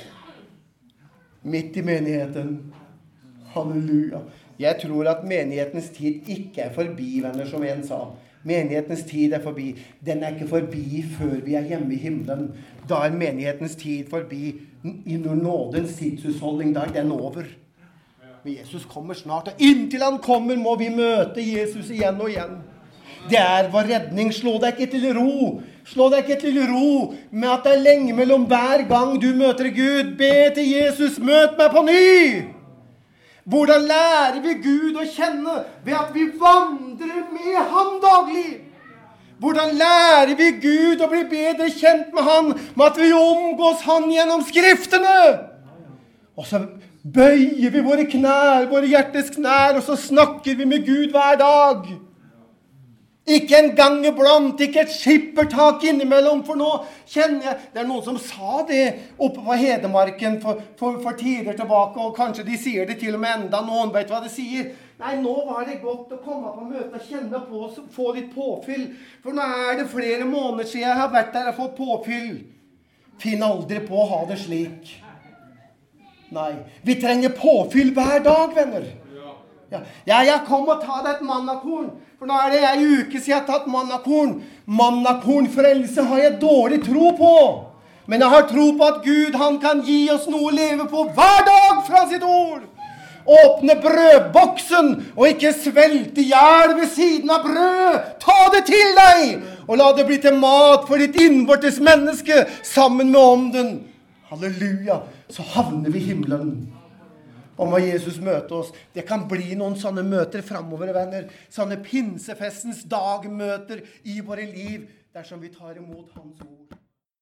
Midt i menigheten. Halleluja. Jeg tror at menighetens tid ikke er forbi, venner, som en sa. Menighetens tid er forbi. Den er ikke forbi før vi er hjemme i himmelen. Da er menighetens tid forbi. Under nådens tidshusholdning, da er den over. Men Jesus kommer snart, og inntil han kommer må vi møte Jesus igjen og igjen. Det er vår redning. Slå deg ikke til ro. Slå deg ikke til ro med at det er lenge mellom hver gang du møter Gud. Be til Jesus, møt meg på ny. Hvordan lærer vi Gud å kjenne? Ved at vi vandrer med ham daglig. Hvordan lærer vi Gud å bli bedre kjent med ham? Med at vi omgås ham gjennom skriftene. Og så bøyer vi våre knær, våre hjertes knær, og så snakker vi med Gud hver dag. Ikke en gang iblant, ikke et skippertak innimellom, for nå kjenner jeg, det er noen som sa det oppe på Hedemarken for tider tilbake, og kanskje de sier det til og med enda, noen vet hva de sier. Nei, nå var det godt å komme på møte og kjenne på, få litt påfyll, for nå er det flere måneder siden jeg har vært der og fått påfyll. Finn aldri på å ha det slik. Nei, vi trenger påfyll hver dag, venner. Ja, jeg kom og ta deg et mannakorn. For nå er det en uke siden jeg har tatt mannakorn. Mannakornfrelse har jeg dårlig tro på. Men jeg har tro på at Gud, han kan gi oss noe å leve på hver dag fra sitt ord. Åpne brødboksen og ikke svelte ihjel ved siden av brød. Ta det til deg og la det bli til mat for ditt innvortes menneske sammen med ånden. Halleluja, så havner vi i himmelen. Og må Jesus møte oss. Det kan bli noen sånne møter fremover, venner. Sånne pinsefestens dagmøter i våre liv, dersom vi tar imot hans ord.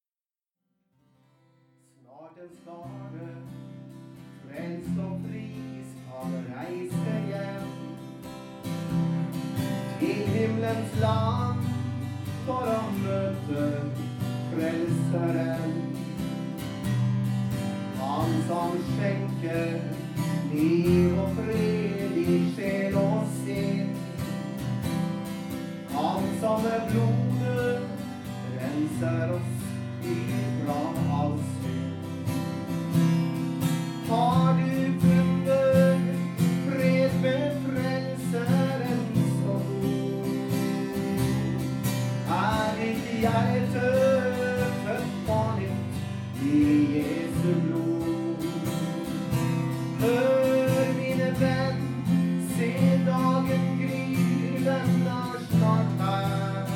Snart en skare, frelst og fri, skal reise hjem. Til himmelens land, for å møte frelseren. Han som skjenker liv og fred i sjel og sinn. Han som med blodet renser oss ifra all synd. Har du funnet fred med frelserens ord? Er ditt hjerte født på nytt i Jesu blod? Hør, mine venn, se dagen gryr, den er snart her.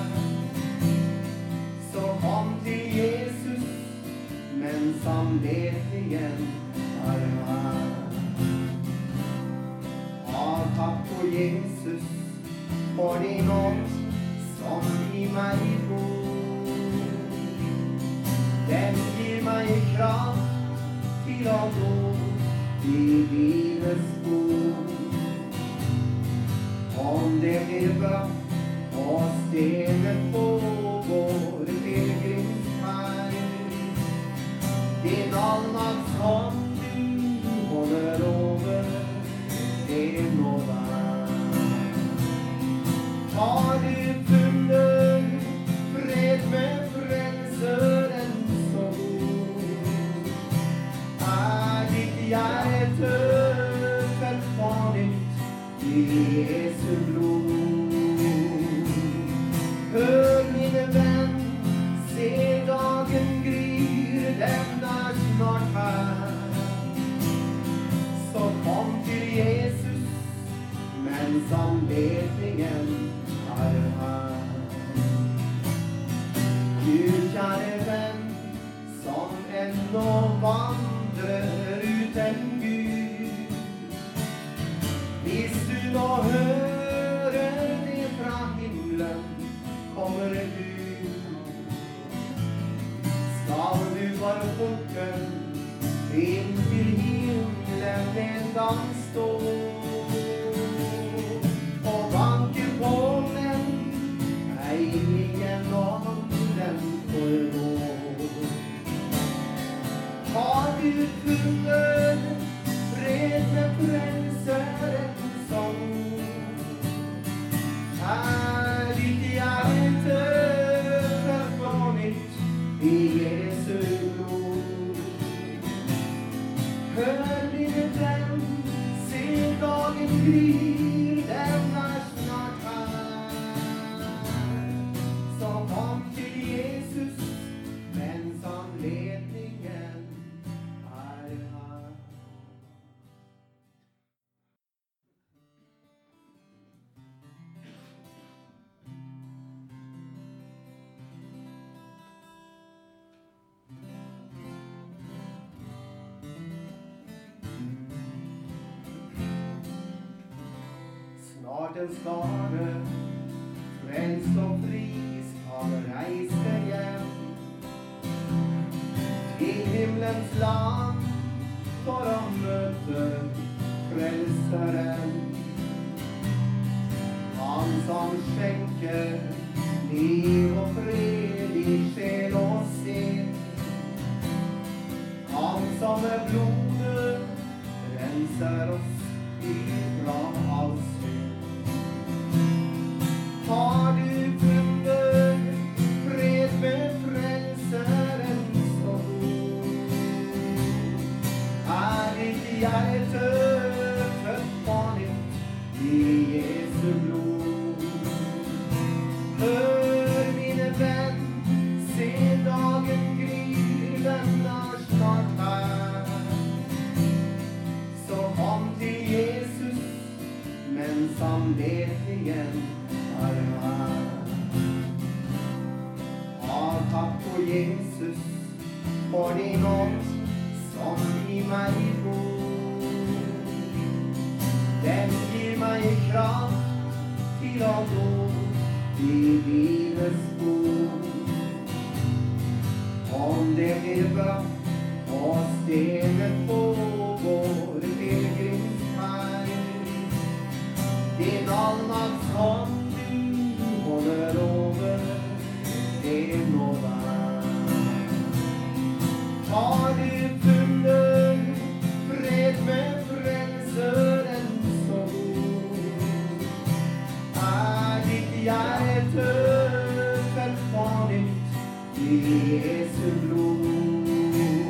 Så kom til Jesus, mens han vet igjen er her. takk for Jesus, for din ånd som i meg bor. Den gir meg kraft til å gå i livets spor. Om det blir bøtt og stedet pågår pilgrimsferd, din allmakts hånd du holder over det nå vær. Har du funnet fred med frelseren så god? Ditt hjerte født på nytt i Jesu blod? Hør mine venn, se dagen gryr, den snart her. Så kom til Jesus, mens anledningen er her. Du kjære venn, som ennå vandrer uten Gud, hvis du nå hører det fra himmelen kommer du, skal du bare porten inn til himmelen en gang stå og banke på den, ei ingen annen får gå. Har du funnet fred med frelseren som ditt hjerte født på nytt i Jesu blod? Hør mine venn, se dagen gryr, den snart her. Så kom til Jesus, mens anledningen er her. Snart en skare, frelst og fri, skal reise hjem til himmelens land for å møte frelseren. Han som skjenker liv og fred i sjel og sinn. Han som med blodet renser oss ifra all synd. Har du funnet fred med frelseren så god? Ditt hjerte født på nytt i Jesu blod? Hør mine venn, se dagen gryr, den snart her. Så kom til Jesus, mens anledningen er her. Takk for Jesus, for din ånd som i meg bor. Den gir meg kraft til å gå i livets spor. Om det blir bøtt og stedet pågår pilgrimsferd, din allmakts hånd du holder over det nå vær. Har du funnet fred med frelseren så god? Ditt hjerte født på nytt i Jesu blod?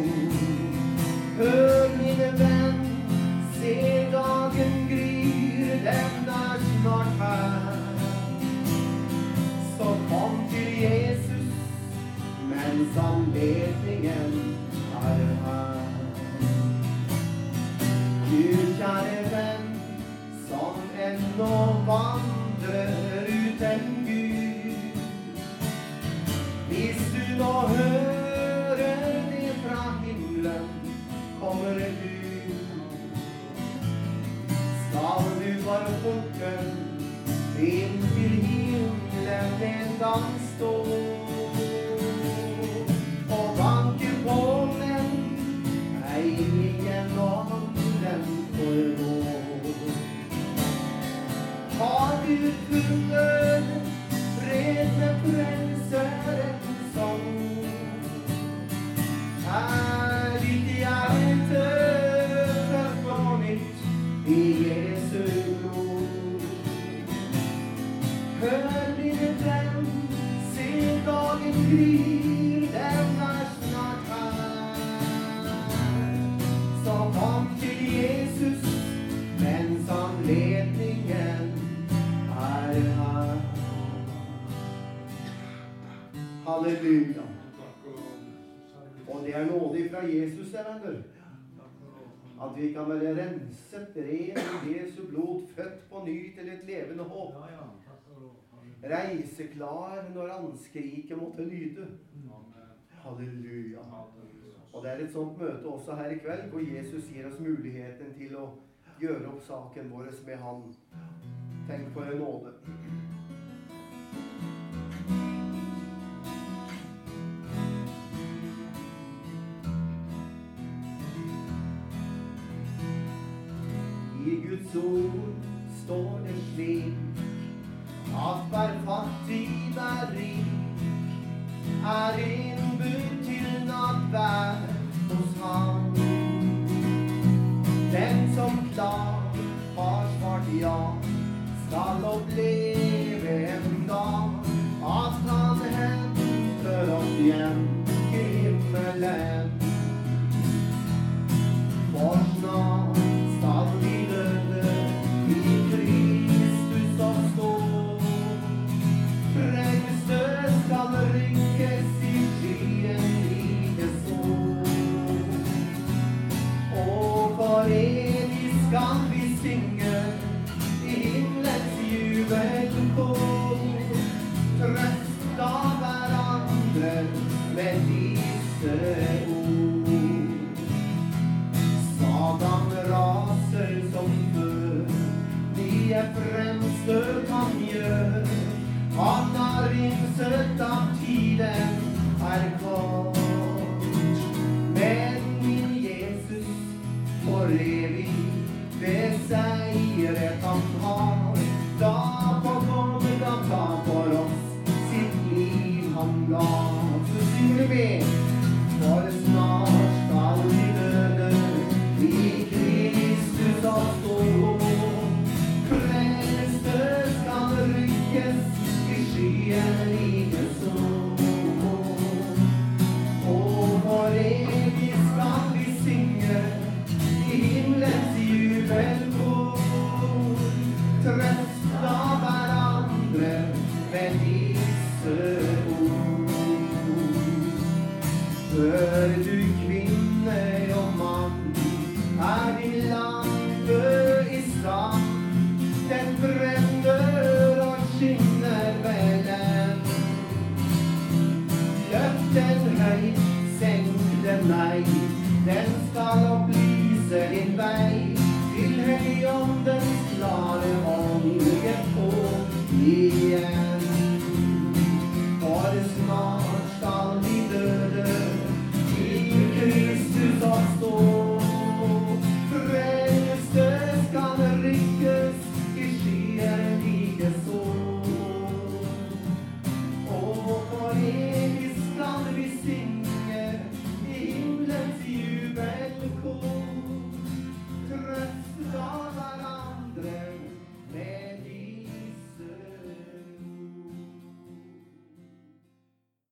kan stå og banke på, men ei ingen annen får gå. Har du funnet fred med frelserens sang? Er ditt hjerte født på nytt i Jesu blod? Hør dine drøm, se dagen gryr, den snart her. Så kom til Jesus, mens anledningen er her. Halleluja. Og det nådig fra Jesus, venner. At vi kan være renset, ren i Jesu blod, født på ny til et levende håp. Reiseklar når anskriket måtte lyde. Halleluja. Og det et sånt møte også her i kveld, hvor Jesus gir oss muligheten til å gjøre opp saken vår med han. Tenk for en nåde. I Guds ord står det slik, at hver fattig, hver rik, innbudt til nattverd hos ham. Den som klar har svart ja, skal oppleve en dag, at han henter oss hjem til himmelen. For snart skal vi døde i Kristus oppstå. Frelse skal rykkes i skyen like så. Og for evig skal vi synge i himmelens jubelkor. Trøst av hverandre med disse ord. Satan raser som før, de fremstøt han gjør. Han har innsett at tiden kort. Men min Jesus for evig beseiret han har. Da på dommedag ta for oss sitt liv han ga. Så synger vi, for snart skal vi døde i Kristus oppstå. Frelse skal rykkes i skyen like så. Og for evig skal vi synge i himmelens jubelkor. Trøst av hverandre med disse ord. Hør du kvinne og mann, din lampe i stand. Den brenner og skinner velen. Løft den høyt, senk den nei. Den skal opplyse din vei til Helligåndens klare